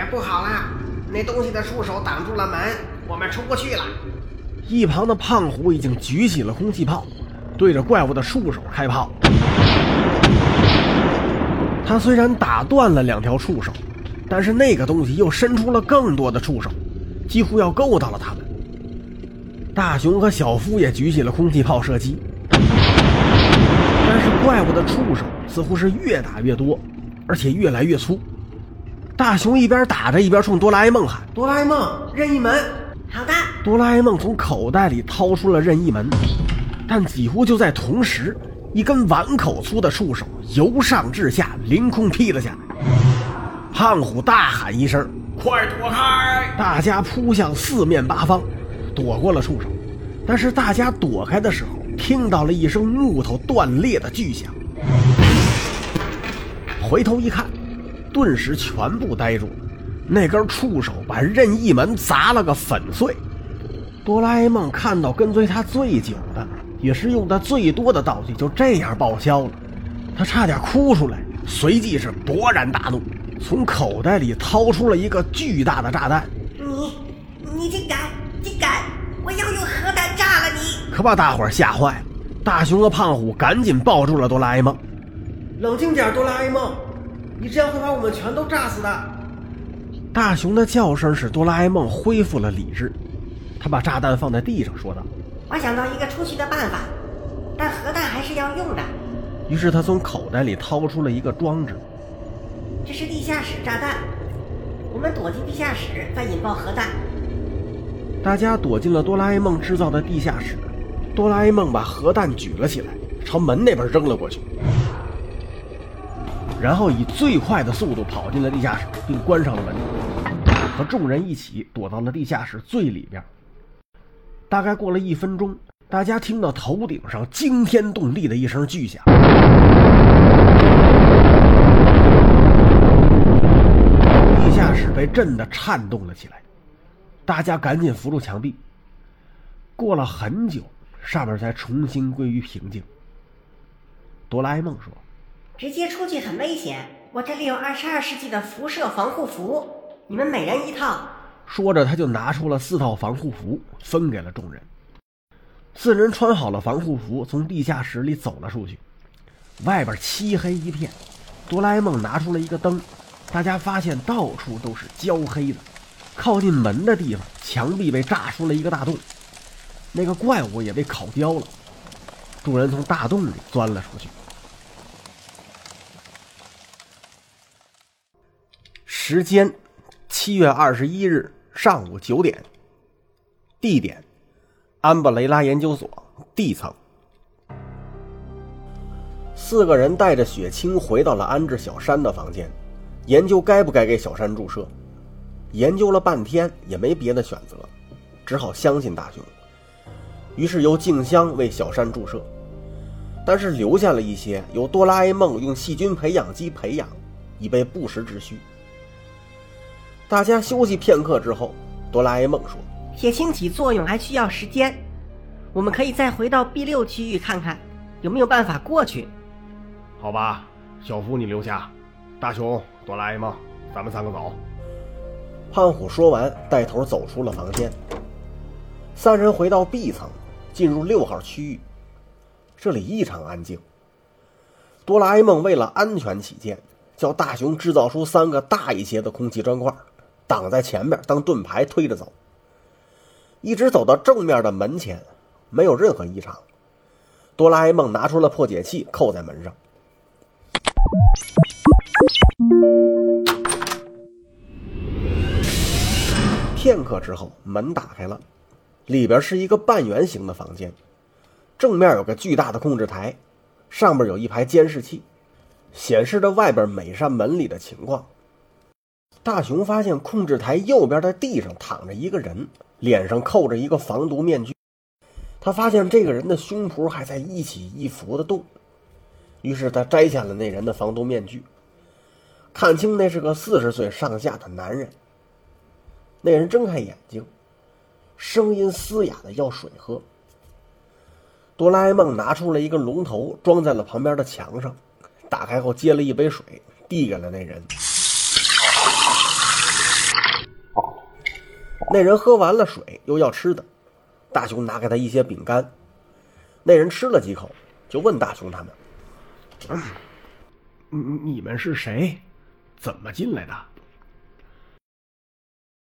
不好了，那东西的触手挡住了门，我们出不去了。 一旁的胖虎已经举起了空气炮，对着怪物的触手开炮。他虽然打断了2条触手，但是那个东西又伸出了更多的触手，几乎要够到了他们。大熊和小夫也举起了空气炮射击，但是怪物的触手似乎是越打越多，而且越来越粗。大熊一边打着一边冲哆啦 A 梦喊： 哆啦 A 梦，任意门。 好的。 哆啦 A 梦从口袋里掏出了任意门，但几乎就在同时，一根碗口粗的触手由上至下凌空劈了下来。胖虎大喊一声： 快躲开！ 大家扑向四面八方，躲过了触手。但是大家躲开的时候，听到了一声木头断裂的巨响。回头一看，顿时全部呆住了。那根触手把任意门砸了个粉碎。哆啦 A 梦看到跟随他最久的，也是用的最多的道具就这样报销了，他差点哭出来，随即是勃然大怒，从口袋里掏出了一个巨大的炸弹。 你竟敢！我要用核弹炸了你！ 可把大伙儿吓坏了。大熊和胖虎赶紧抱住了哆啦 A 梦。 冷静点，哆啦 A 梦，你这样会把我们全都炸死的。 大熊的叫声使哆啦 A 梦恢复了理智，他把炸弹放在地上说道： 我想到一个出去的办法，但核弹还是要用的。 于是他从口袋里掏出了一个装置。 这是地下室炸弹，我们躲进地下室再引爆核弹。 大家躲进了哆啦 A 梦制造的地下室，哆啦 A 梦把核弹举了起来，朝门那边扔了过去，然后以最快的速度跑进了地下室，并关上了门，和众人一起躲到了地下室最里边。大概过了1分钟，大家听到头顶上惊天动地的一声巨响，地下室被震得颤动了起来。大家赶紧扶住墙壁，过了很久，上面才重新归于平静。哆啦 A 梦说： 直接出去很危险，我这里有22世纪的辐射防护服，你们每人一套。 说着他就拿出了4套防护服分给了众人。4人穿好了防护服，从地下室里走了出去。外边漆黑一片，哆啦 A 梦拿出了一个灯，大家发现到处都是焦黑的。靠近门的地方，墙壁被炸出了一个大洞，那个怪物也被烤焦了。众人从大洞里钻了出去。时间7月21日上午9点，地点安布雷拉研究所地层。4个人带着雪清回到了安置小山的房间，研究该不该给小山注射。研究了半天也没别的选择，只好相信大雄。于是由静香为小山注射，但是留下了一些由哆啦 A 梦用细菌培养基培养，以备不时之需。大家休息片刻之后，哆啦 A 梦说： 血清起作用还需要时间，我们可以再回到 B6 区域看看有没有办法过去。 好吧，小夫你留下，大雄、哆啦 A 梦，咱们3个走。胖虎说完带头走出了房间。3人回到 B 层，进入6号区域。这里异常安静。哆啦 A 梦为了安全起见，叫大雄制造出3个大一些的空气砖块，挡在前面当盾牌推着走。一直走到正面的门前，没有任何异常。哆啦 A 梦拿出了破解器扣在门上。片刻之后，门打开了，里边是一个半圆形的房间，正面有个巨大的控制台，上面有一排监视器，显示着外边每扇门里的情况。大雄发现控制台右边的地上躺着一个人，脸上扣着一个防毒面具。他发现这个人的胸脯还在一起一伏的动，于是他摘下了那人的防毒面具，看清那是个40岁上下的男人。那人睁开眼睛，声音嘶哑的要水喝。哆啦 A 梦拿出了一个龙头，装在了旁边的墙上，打开后接了一杯水递给了那人。 那人喝完了水，又要吃的，大雄拿给他一些饼干。那人吃了几口，就问大雄他们：“ 你们是谁？怎么进来的？”